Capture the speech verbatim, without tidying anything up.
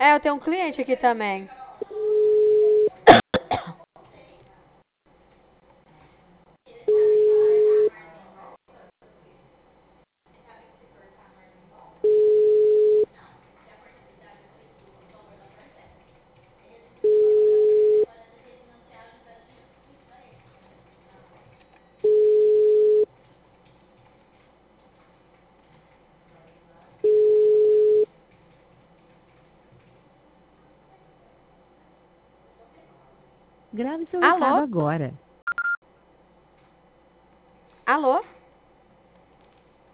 É, eu tenho um cliente aqui também. Grave seu recado Alô? agora. Alô?